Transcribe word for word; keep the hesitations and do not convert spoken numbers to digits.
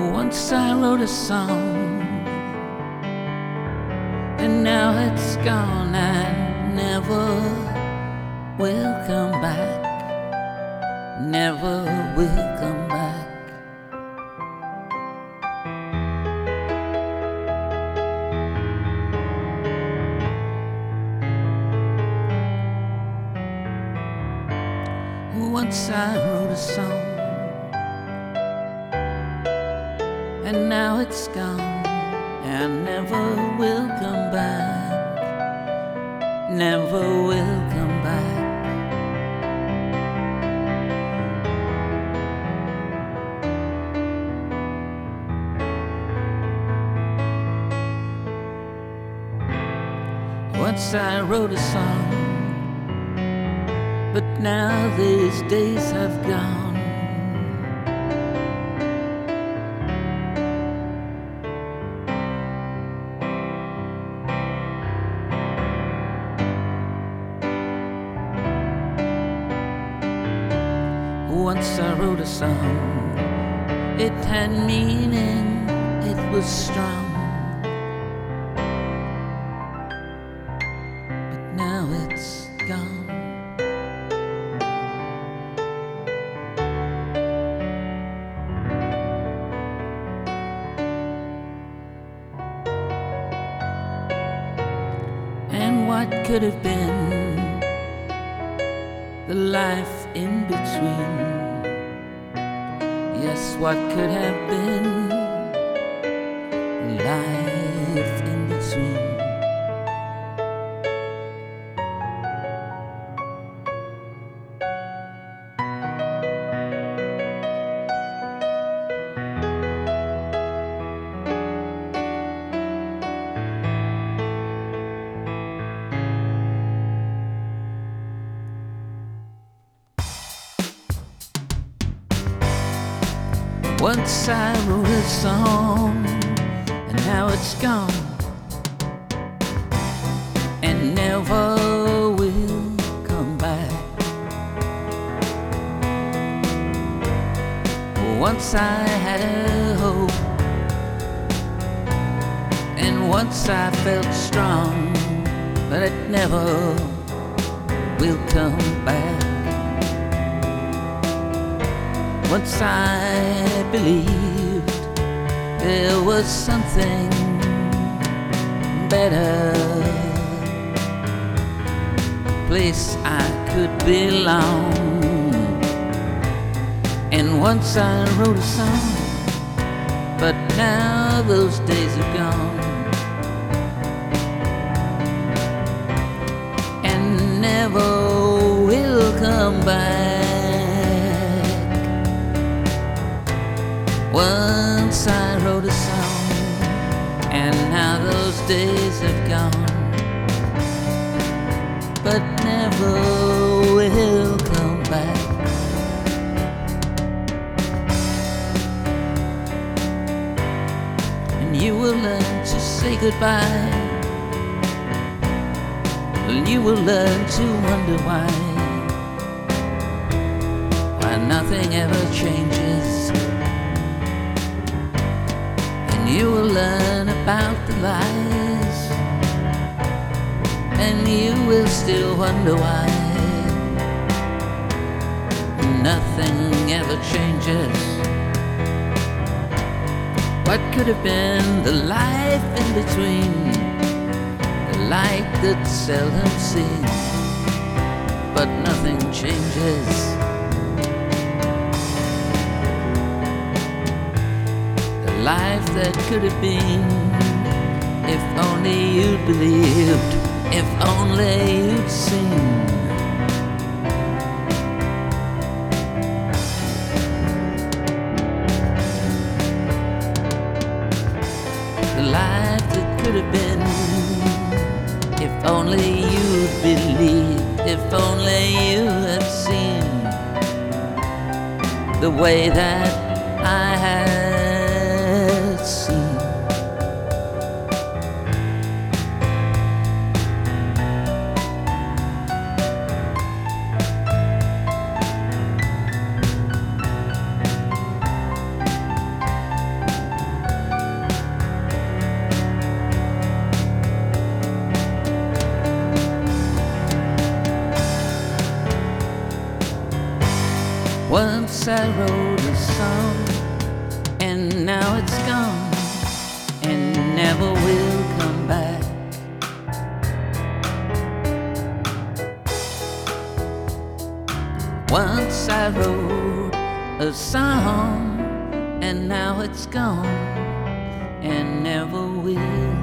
Once I wrote a song, and now it's gone and never will come back. Never will come back. Once I wrote a song, and now it's gone and never will come back. Never will come back. Once I wrote a song, but now these days have gone. Once I wrote a song, it had meaning, it was strong. But now it's gone. And what could have been the life in between? Yes, what could have been the life in between? Once I wrote a song, and now it's gone, and never will come back. Once I had a hope, and once I felt strong, but it never will come back. Once I believed there was something better, place I could belong. And once I wrote a song, but now those days are gone, and never will come back. Once I wrote a song, and now those days have gone, but never will come back. And you will learn to say goodbye, and you will learn to wonder why, why nothing ever changes. You will learn about the lies, and you will still wonder why nothing ever changes. What could have been the life in between, the light that's seldom seen, but nothing changes. Life that could have been, if only you'd believed, if only you'd seen. The life that could have been, if only you'd believed, if only you had seen the way that I had seen. Once I wrote a song, and now it's gone, and never will come back. Once I wrote a song, and now it's gone, and never will